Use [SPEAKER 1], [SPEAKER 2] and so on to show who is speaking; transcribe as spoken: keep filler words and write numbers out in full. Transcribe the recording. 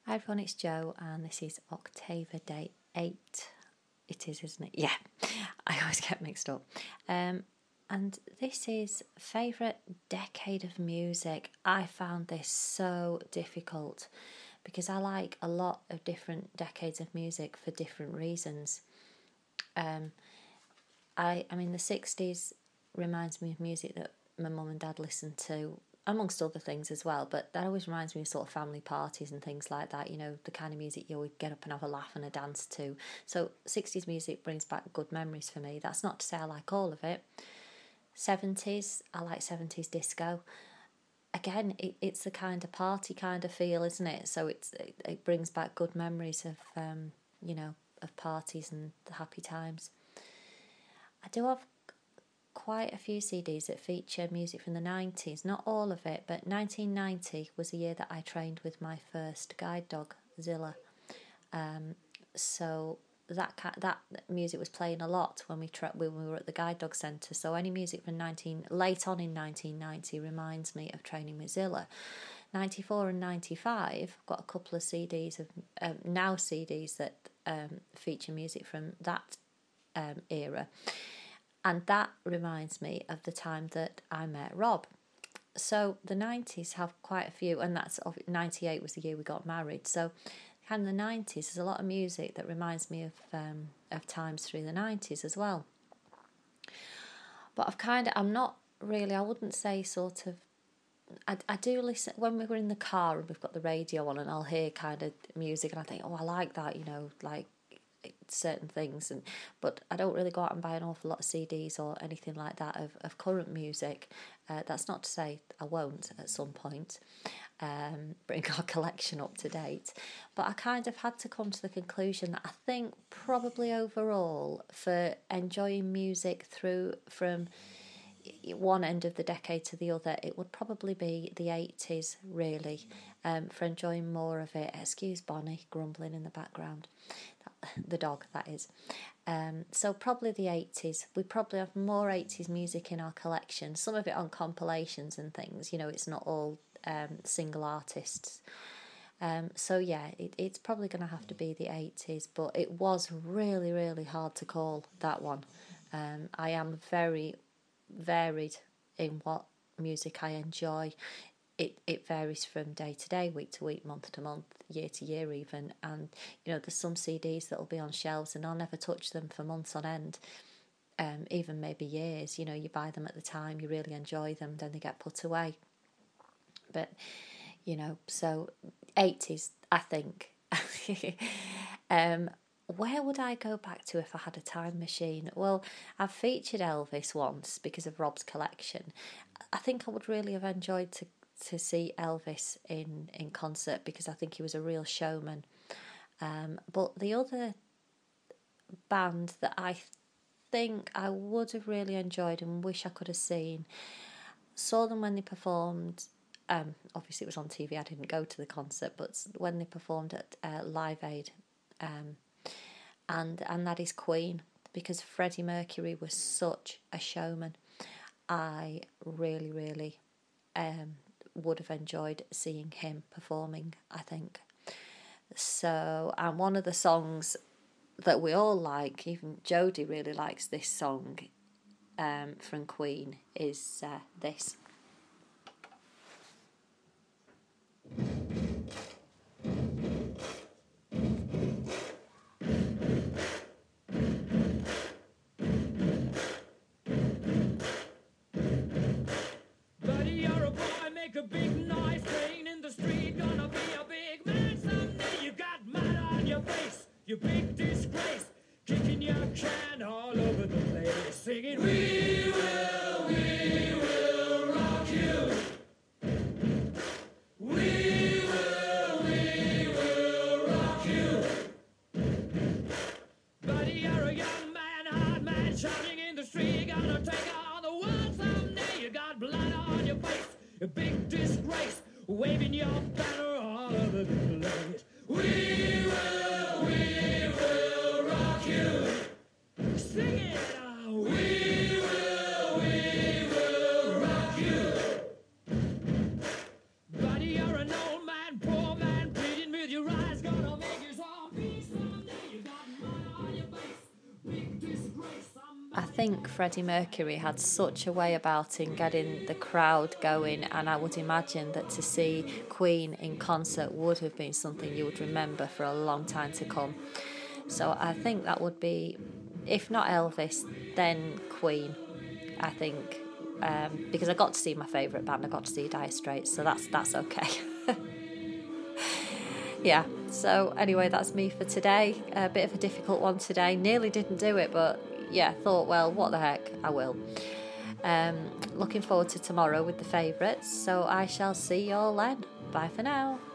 [SPEAKER 1] Hi everyone, it's Jo and this is October Day eight. It is, isn't it? Yeah, I always get mixed up. Um, and this is favourite decade of music. I found this so difficult because I like a lot of different decades of music for different reasons. Um, I, I mean, the sixties reminds me of music that my mum and dad listened to, amongst other things as well, but that always reminds me of sort of family parties and things like that, you know, the kind of music you would get up and have a laugh and a dance to. So sixties music brings back good memories for me. That's not to say I like all of it. seventies, I like seventies disco. Again, it, it's the kind of party kind of feel, isn't it? So it's it, it brings back good memories of, um, you know, of parties and the happy times. I do have quite a few C Ds that feature music from the nineties, not all of it, but nineteen ninety was the year that I trained with my first guide dog, Zilla. Um, so that that music was playing a lot when we tra- when we were at the guide dog centre. So any music from nineteen late on in nineteen ninety reminds me of training with Zilla. ninety-four and ninety-five, I've got a couple of C Ds of um, now C Ds that um, feature music from that um, era. And that reminds me of the time that I met Rob. So the nineties have quite a few, and that's ninety-eight was the year we got married. So kind of the nineties, there's a lot of music that reminds me of um, of times through the nineties as well. But I've kind of, I'm not really, I wouldn't say sort of, I, I do listen, when we were in the car and we've got the radio on and I'll hear kind of music and I think, oh, I like that, you know, like certain things, and but I don't really go out and buy an awful lot of C Ds or anything like that of, of current music. Uh, that's not to say I won't at some point um, bring our collection up to date, but I kind of had to come to the conclusion that I think probably overall for enjoying music through from one end of the decade to the other, it would probably be the eighties really, um, for enjoying more of it. Excuse Bonnie grumbling in the background, the dog that is. Um, so probably the eighties. We probably have more eighties music in our collection, some of it on compilations and things, you know, it's not all um, single artists. Um, so yeah, it, it's probably going to have to be the eighties, but it was really, really hard to call that one. Um, I am very varied in what music I enjoy. It it varies from day to day, week to week, month to month, year to year even. And, you know, there's some C Ds that'll be on shelves and I'll never touch them for months on end, um, even maybe years. You know, you buy them at the time, you really enjoy them, then they get put away. But, you know, so eighties, I think. um, where would I go back to if I had a time machine? Well, I've featured Elvis once because of Rob's collection. I think I would really have enjoyed to to see Elvis in, in concert because I think he was a real showman. Um, but the other band that I think I would have really enjoyed and wish I could have seen, saw them when they performed. Um, obviously, it was on T V. I didn't go to the concert, but when they performed at uh, Live Aid, um, and and that is Queen, because Freddie Mercury was such a showman. I really, really um, would have enjoyed seeing him performing, I think. So, and one of the songs that we all like, even Jodie really likes this song um, from Queen, is uh, this.
[SPEAKER 2] Buddy, you're a boy, make a big noise, playing in the street, gonna be a big man someday. You got mud on your face, you big disgrace, kicking your can all over the place, singing, we will, we will rock you. We will, we will rock you. Buddy, you're a young man, hard man, shouting in the street, gonna take on the world someday. You got blood on your face, a big disgrace, waving your banner all over the place. We will, we will rock you. Sing it out. We will, we will rock you. Buddy, you're an old man, poor man, pleading with your eyes.
[SPEAKER 1] think Freddie Mercury had such a way about him getting the crowd going, and I would imagine that to see Queen in concert would have been something you would remember for a long time to come. So I think that would be, if not Elvis, then Queen, I think, um, because I got to see my favourite band, I got to see Dire Straits, so that's that's okay. Yeah, so anyway, that's me for today. A bit of a difficult one today. Nearly didn't do it, but yeah, thought, well, what the heck, I will. Um, looking forward to tomorrow with the favourites, so I shall see you all then. Bye for now.